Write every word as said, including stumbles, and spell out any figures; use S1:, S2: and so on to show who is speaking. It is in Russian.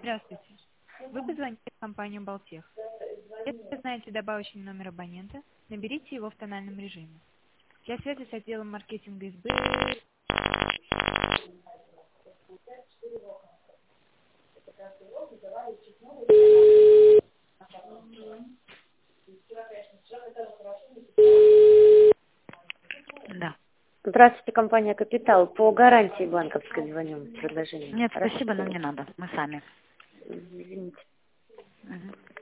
S1: Здравствуйте. Вы позвонили в компанию «Балтех». Если вы знаете добавочный номер абонента, наберите его в тональном режиме. Для связи с отделом маркетинга СБ.
S2: Да.
S3: Здравствуйте, компания «Капитал». По гарантии банковской звоню с предложением.
S2: Нет,
S3: Раз-
S2: спасибо, нам не надо. Мы сами.
S3: Извините.
S2: Мгм.